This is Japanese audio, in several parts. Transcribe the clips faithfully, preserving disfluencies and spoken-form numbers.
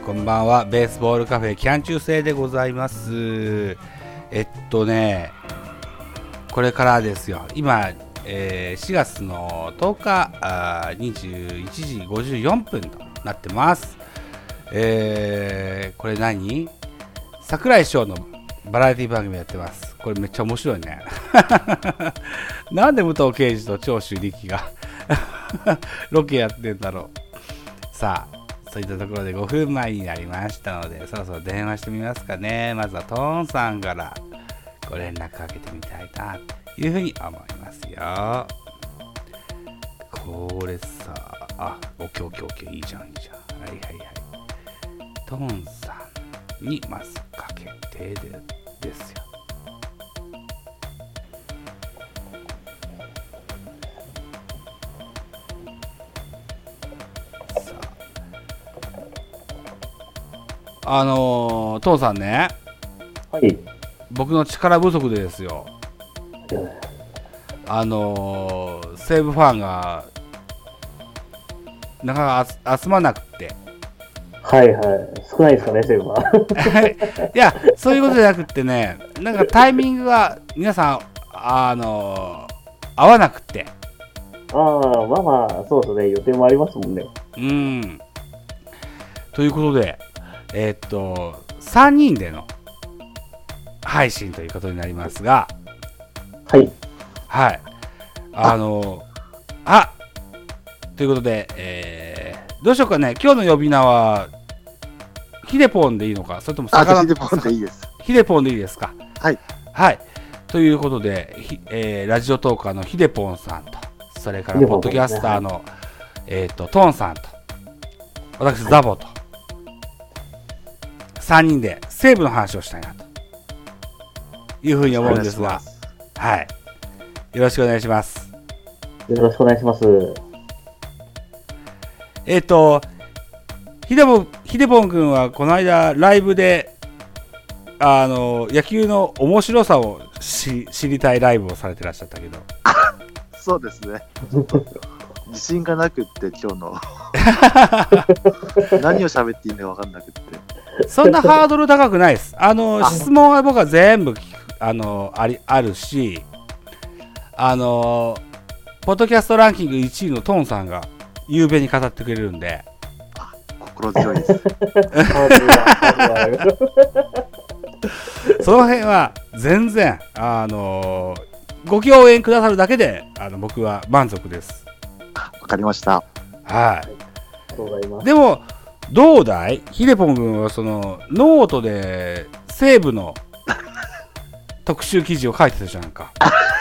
こんばんは。ベースボールカフェキャン中制でございます。えっとねこれからですよ。今、えー、しがつのとおかあにじゅういちじごじゅうよんぷんとなってます。えー、これ何櫻井翔のバラエティ番組やってます。これめっちゃ面白いねなんで武藤敬司と長州力がロケやってんだろう。さあそういったところでごふんまえになりましたので、そろそろ電話してみますかね。まずはトーンさんからご連絡かけてみたいなというふうに思いますよ。これさあ、オッケーオッケーオッケー、いいじゃんいいじゃん。はいはいはい。トーンさんにまずかけてでですよ。あのー、トンさんね、 はい、 僕の力不足でですよ、あのー、西武ファンがなかなか集まなくて、 はいはい、少ないですかね、西武は。 いや、そういうことじゃなくてね、なんかタイミングが皆さん、あのー、合わなくて。 ああ、まあまあ、そうですね、予定もありますもんね。 うん。ということで、えー、っとさんにんでの配信ということになりますが、 はいはいあのあということで、えー、どうしようかね。今日の呼び名はヒデポンでいいのか、それとも魚。 ヒデポンでいいです。 ヒデポンでいいですか。 はいはいということで、えー、ラジオトーカーのヒデポンさんと、それからポッドキャスターの、ね、えー、とトンさんと私、はい、ザボとさんにんで西武の話をしたいなというふうに思うんですが、はい、よろしくお願いします。 よろしくお願いします。 えっ、ー、とヒデボンヒデボン君はこの間ライブであの野球の面白さをし知りたいライブをされてらっしゃったけどそうですね自信がなくって今日の何を喋っていいのか分かんなくってそんなハードル高くないです。あの質問は僕は全部あの あ, りあるし、あのポッドキャストランキングいちいのトンさんが雄弁に語ってくれるんで、 あ、心強いですその辺は全然あのご共演くださるだけであの僕は満足です。 わかりました。 はい。でもどうだいヒデポン君は、そのノートで西武の特集記事を書いてたじゃんか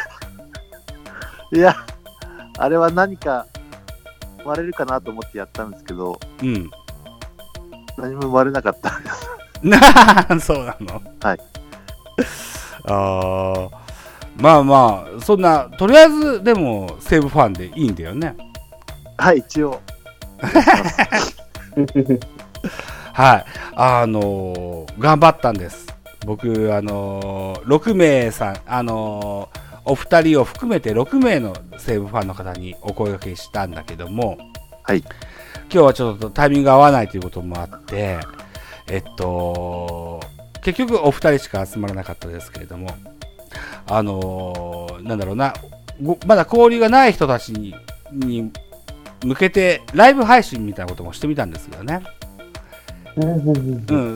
いや、あれは何か割れるかなと思ってやったんですけど、 うん、 何も割れなかったんですなあ、そうなの。 はいあまあまあ、そんなとりあえずでも西武ファンでいいんだよね。 はい、一応はい、あのー、頑張ったんです。僕、あのー、ろくめいさん、あのー、お二人を含めてろくめいの西武ファンの方にお声掛けしたんだけども、 はい、 今日はちょっとタイミングが合わないということもあって、えっと、結局お二人しか集まらなかったですけれども、あのー、なんだろうな、まだ交流がない人たちに、に向けてライブ配信みたいなこともしてみたんですけどね。うん、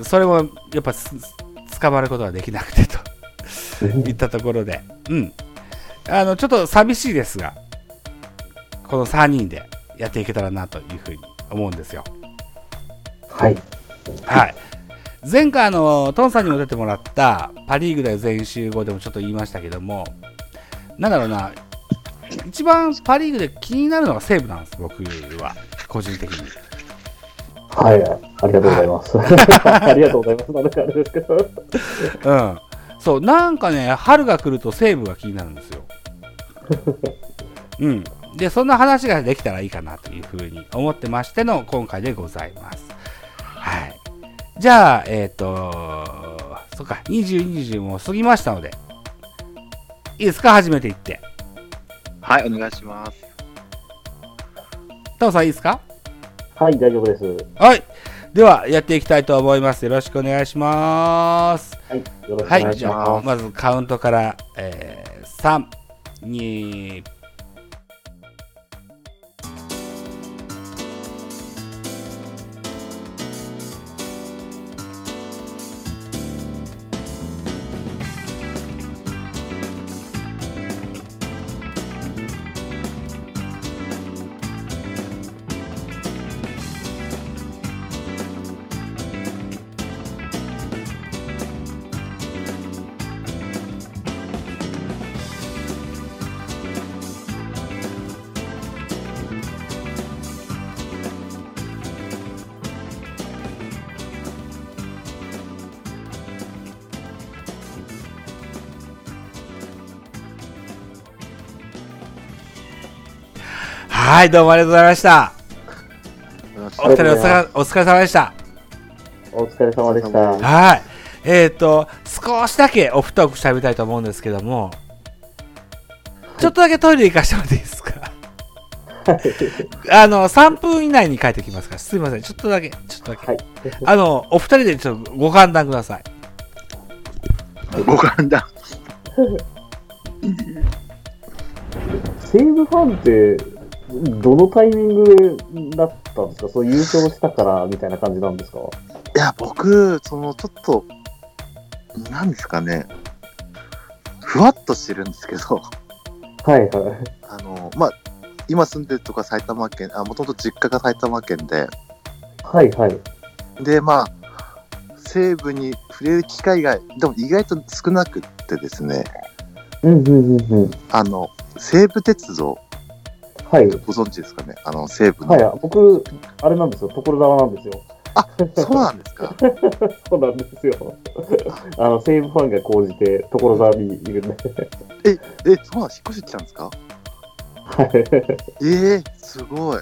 それもやっぱ捕まることができなくてといったところで、うん、あのちょっと寂しいですが、このさんにんでやっていけたらなというふうに思うんですよ。 はい、 はい、前回あのトンさんにも出てもらったパリーグで全員集合でもちょっと言いましたけども、なんだろうな、一番パリーグで気になるのが西武なんです、僕は個人的に。 はい、ありがとうございます。ありがとうございます。なんかあれですけど、 うん、そう、なんかね、春が来ると西武が気になるんですよ。うん、でそんな話ができたらいいかなというふうに思ってましての今回でございます。はい。じゃあえっ、ー、とそっか、にじゅうにじも過ぎましたので、いいですか、始めていって。 はい、お願いします。 タオさんいいですか。 はい、大丈夫です。 はい。 ではやっていきたいと思います。よろしくお願いします。 はい、よろしくお願はい、 いしじゃあます。 まずカウントから、えー、さん、に、はい、どうもありがとうございました。お二人お疲れ、お疲れ様でした。 お疲れ様でした。 はい。えっ、ー、と、少しだけオフトーク喋りたいと思うんですけども、はい、ちょっとだけトイレ行かしてもらっていいですか？あの、さんぷん以内に帰ってきますから、すいません。ちょっとだけ、ちょっとだけ。はい、あの、お二人でちょっとご判断ください。 ご判断。 西武ファンって、どのタイミングだったんですか？そう優勝したからみたいな感じなんですか？ いや、僕、そのちょっと、なんですかね、ふわっとしてるんですけど、 はいはい。 あの、まあ、今住んでるとか埼玉県、あ、もともと実家が埼玉県で、 はいはい。 で、まあ、西武に触れる機会が、でも意外と少なくってですね、 うんうんうんうん。 あの、西武鉄道、 はい。 ご存知ですかね、あの西武の。 はい、僕、あれなんですよ、所沢なんですよ。 あ、そうなんですか。 そうなんですよ。あの、西武ファンが高じて、所沢にいるんで。 え、え、そうなん、引っ越してきたんですか？ はい。 えー、すごい。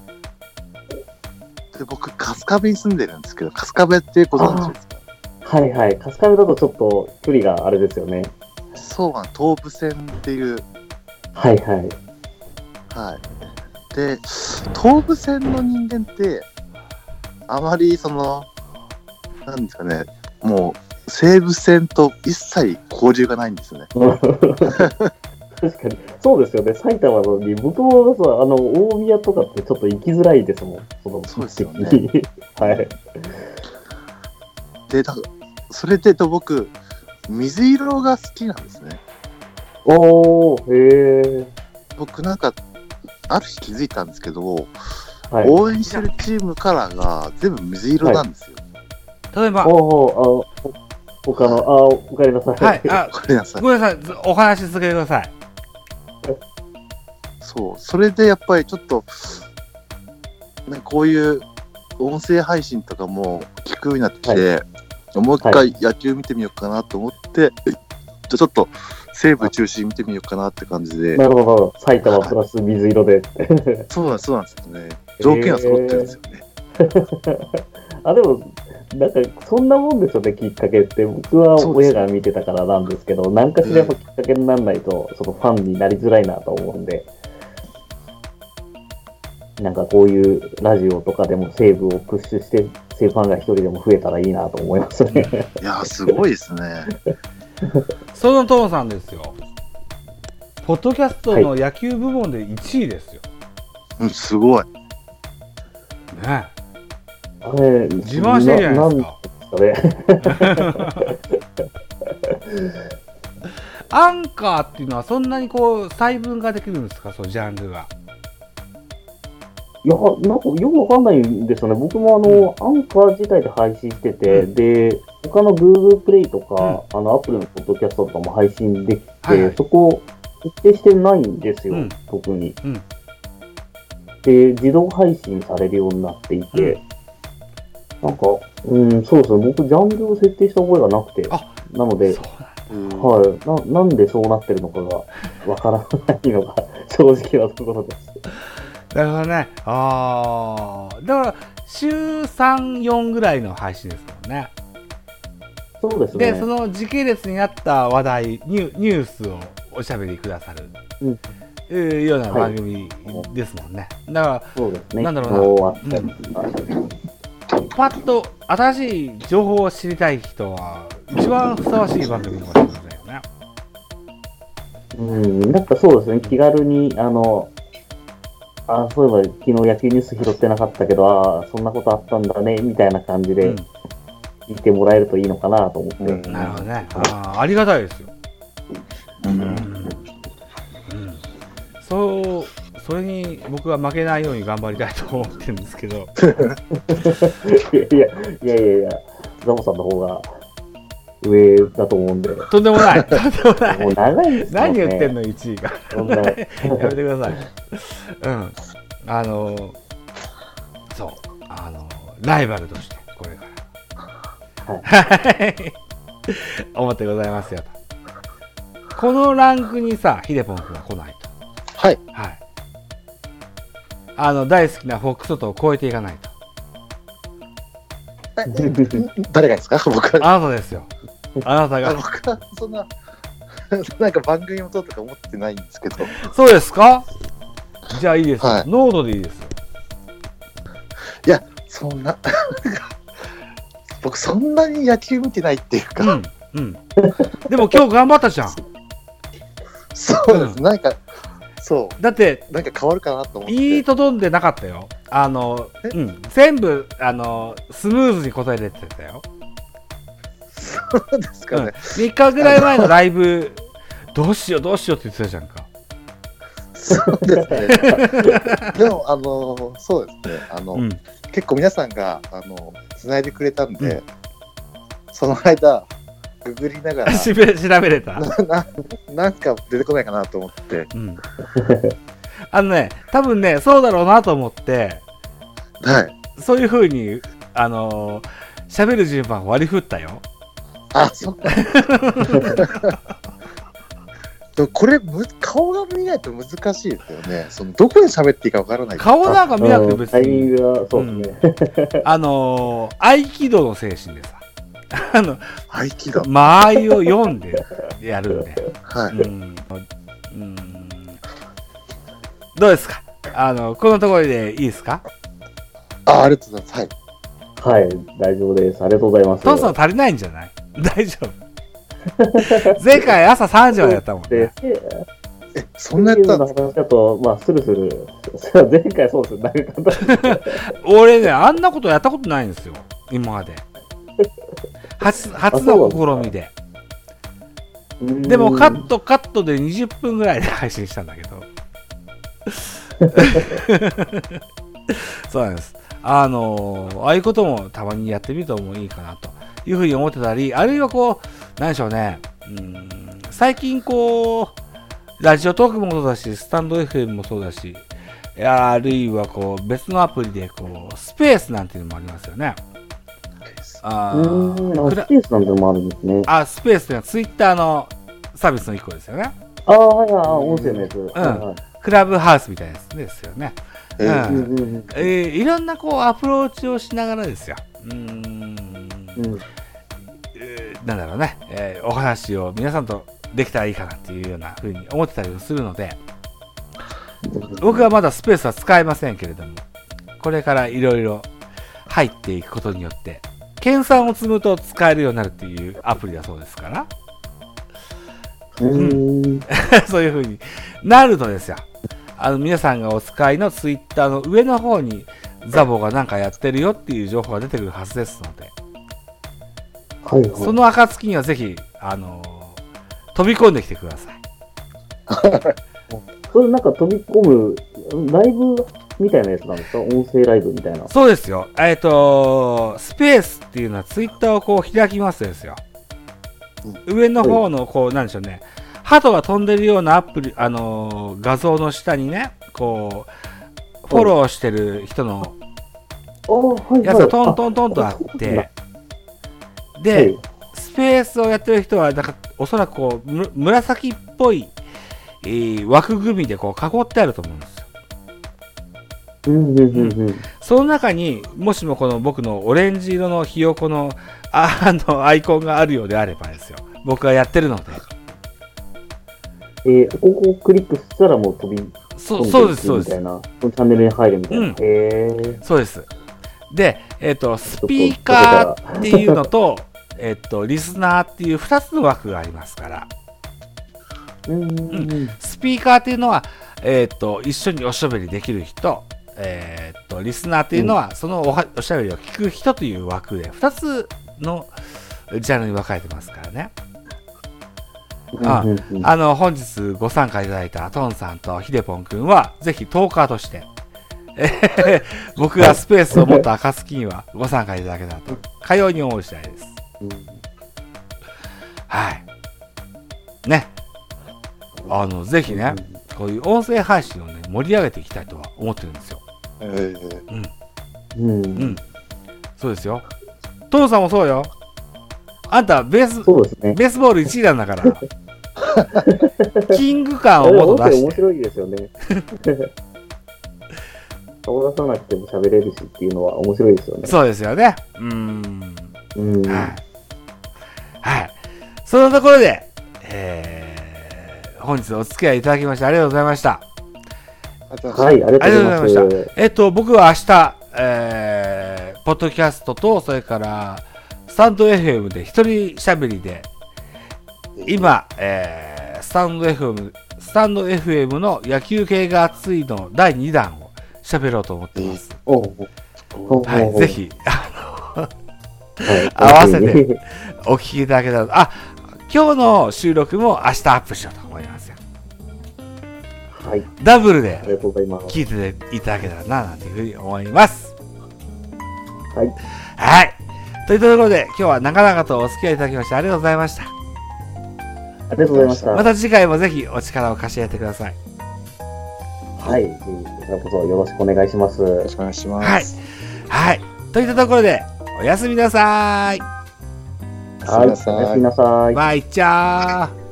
で、僕、春日部に住んでるんですけど、春日部ってご存知ですか？ はいはい。春日部だとちょっと距離があれですよね。 そうなん、東武線っていう。 はいはい。 はい。で、東武線の人間って、あまりその、なんですかね、もう、西武線と一切交流がないんですよね。 確かに。そうですよね。埼玉のに、僕もさ、あの、大宮とかってちょっと行きづらいですもん。その、 そうですよね。 はい。 で、だから、それでと僕、水色が好きなんですね。 おー、へー。 僕なんか、ある日気づいたんですけど、 はい、 応援してるチームカラーが全部水色なんですよ。 はい、例えば、 おー、あ、他の、あ、おかえりなさい。 はい、あ、 ごめんなさい。 ごめんなさい、お話し続けてください。 そう、それでやっぱりちょっと、ね、こういう音声配信とかも聞くようになってきて、はい、もう一回野球見てみようかなと思って、はい、じゃちょっと西武中心見てみようかなって感じで。 なるほど、埼玉プラス水色で。 そうなんそうなんですよね。条件は揃ってるんですよね。 えー、あ、でも、なんかそんなもんですよね、きっかけって。僕は親が見てたからなんですけど、何かしらやっぱきっかけにならないと、そのファンになりづらいなと思うんで。なんかこういうラジオとかでも西武をプッシュして、西武ファンが一人でも増えたらいいなと思いますね。 いやー、すごいですね。 そのトモさんですよ。ポッドキャストの野球部門でいちいですよ。 はい、うん、すごい。 ね。 あれ、 自慢してるじゃないですか。アンカーっていうのはそんなにこう細分化できるんですか、そのジャンルが。 いや、なんかよくわかんないんですよね。僕もあの、うん、アンカー自体で配信してて、うん、で、他の Google プレイとか、うん、あの、Apple のポッドキャストとかも配信できて、はいはい、そこ、設定してないんですよ、うん、特に、うん。で、自動配信されるようになっていて、うん、なんか、うん、そうですね、僕、ジャンルを設定した覚えがなくて、なので、はいな、なんでそうなってるのかがわからないのが正直なところです。 なるほどね。ああ、だから週さん、よんぐらいの配信ですもんね。 そうですね。 で、その時系列にあった話題、ニュニュースをおしゃべりくださる、うん、いうような番組ですもんね。はい、だから、 そうですね、 なんだろうな。うん、 パッと新しい情報を知りたい人は一番ふさわしい番組かもしれませんよね。 うん、なんかそうですね、気軽に、あの、あ、そういえば昨日野球ニュース拾ってなかったけど、ああ、そんなことあったんだね、みたいな感じで聞いてもらえるといいのかなと思って。 うん、 なるほどね。ああ、ありがたいですよ。 うん。 うん。うん、そう、それに僕は負けないように頑張りたいと思ってるんですけど。 いやいや、いやいやいや、ザボさんの方が上だと思うんで。 とんでもない。とんでもない。 もう長いですよね。 何言ってんの、いちいが。やめてください。うん。あの、そう。あの、ライバルとして、これから。はい。思ってございますよと。このランクにさ、ヒデポン君は来ないと。 はい。 はい。あの、大好きなフォックソトを超えていかないと。 誰がですか？僕は。 あなたですよ。あなたが。 僕はそんな、なんか番組を撮るとか思ってないんですけど。 そうですか？じゃあいいですよ。 はい、 ノードでいいですよ。 いや、そんな、僕そんなに野球見てないっていうか。 うん。うん。でも今日頑張ったじゃん。 そうです、うん、なんか、そう。 だって、 なんか変わるかなと思って。 いいとどんでなかったよ。あの、うん。全部、あの、スムーズに答え出てたよ。 そうですかね、 うん。みっかぐらい前のライブ、どうしようどうしようって言ってたじゃんか。 そうですね。でも、あの、そうですね。あの、うん、結構皆さんが、あの、繋いでくれたんで、うん、その間、ググりながら調べれたな, な, なんか出てこないかなと思って、うん、 あのね、多分ね、そうだろうなと思って、 はい、 そういう風にあの喋る順番割り振ったよ。 あ、そっか。これ顔が見ないと難しいですよね。そのどこで喋っていいかわからない。 顔なんか見なくて別に。 タイミングはそうですね。 うん、あの合気道の精神でさ。あの合気道間合いを読んでやるんで、 はい、うん、 うん、どうですか？あのこのところでいいですか？ あ、ありがとうございます。 はい、はい、大丈夫です。ありがとうございます。 トンさん足りないんじゃない？大丈夫。前回朝さんじまでやったもんね。 え、そんなやったんですか？ 話だと、まあ、スルスル。前回そうですよ、 俺ね、あんなことやったことないんですよ、今まで。初, 初の試みで。でもカットカットでにじゅっぷんぐらいで配信したんだけど。そうなんです。あのー、ああいうこともたまにやってみるともいいかなというふうに思ってたり、あるいはこう、なんでしょうね、うーん、最近こう、ラジオトークもそうだし、スタンド エフエム もそうだし、あるいはこう、別のアプリでこう、スペースなんていうのもありますよね。 あー、スペースなんてのもあるんですね。 あ、スペースというのはツイッターのサービスの一個ですよね。 ああ、はいはい、音声のやつ。うん。はいはい、 クラブハウスみたいなやつですよね。 えーうんえー、いろんなこうアプローチをしながらですよ。うーん、うん、えー、なんだろうね、えー、お話を皆さんとできたらいいかなっていうような風に思ってたりするので、僕はまだスペースは使えませんけれども、これからいろいろ入っていくことによって、研鑽を積むと使えるようになるっていうアプリだそうですから、うん、そういう風になるとですよ、あの皆さんがお使いのツイッターの上の方にザボがなんかやってるよっていう情報が出てくるはずですので、はいはい、その暁にはぜひ、あのー、飛び込んできてください。 それなんか飛び込むライブみたいなやつなんですか？音声ライブみたいな。 そうですよ。えっと、スペースっていうのはツイッターをこう開きますですよ。うん、上の方のこう、なんでしょうね。鳩が飛んでるようなアプリ、あのー、画像の下にね、こう、フォローしてる人のやつがトントントンとあって、で、スペースをやってる人は、だからおそらくこう、む紫っぽい、えー、枠組みでこう囲ってあると思うんですよ。 うんうんうんうん、 その中にもしもこの僕のオレンジ色のひよこのあのアイコンがあるようであればですよ、僕がやってるので、 えー、ここをクリックしたらもう飛びそうそうですそうですみたいな、そのチャンネルに入るみたいな、うん、へー、 そうです。でえっと、スピーカーっていうのと、えっと、リスナーっていうふたつの枠がありますから、 うんうんうんスピーカーっていうのは、えっと、一緒におしゃべりできる人、えっと、リスナーっていうのは、そのおはおしゃべりを聞く人という枠で、ふたつのジャンルに分かれてますからね。あうんうんあの、本日ご参加いただいたトンさんとヒデポン君は、ぜひトーカーとして、えー僕がスペースを持った暁にはご参加いただけたらと、かように思う次第です。 うんはい。ね。あの、ぜひね、こういう音声配信をね、盛り上げていきたいとは思ってるんですよ。 えーうんうん。そうですよ。トンさんもそうよ。あんた、ベース、 そうですね。 ベースボールいちいなんだから。キング感をもっと出して。 面白いですよね。顔出さなくても喋れるしっていうのは面白いですよね。 そうですよね。うーん。 うん。 はい。はい。そのところで、えー、本日お付き合いいただきましてありがとうございました。 はい、ありがとうございます。 ありがとうございましたえっと、僕は明日、えー、ポッドキャストと、それから、スタンド エフエム で一人喋りで、今、えー、スタンド エフエム、スタンド エフエム の野球系が熱いのだいにだんを喋ろうと思ってます。 おうおうはい、ぜひ、 はい合わせてお聞きいただけたら、あ、今日の収録も明日アップしようと思いますよ。 はい、 ダブルでありがとうございます。 聞いていただけたらな、なんていうふうに思います。 はい、 はい。というところで、今日は長々とお付き合いいただきましてありがとうございました。 ありがとうございました。 また次回もぜひお力を貸し合ってください。 はい、こちらこそよろしくお願いします。 よろしくお願いします。 はい。はい。といったところで、おやすみなさい。 はい、おやすみなさい。 バイチャー。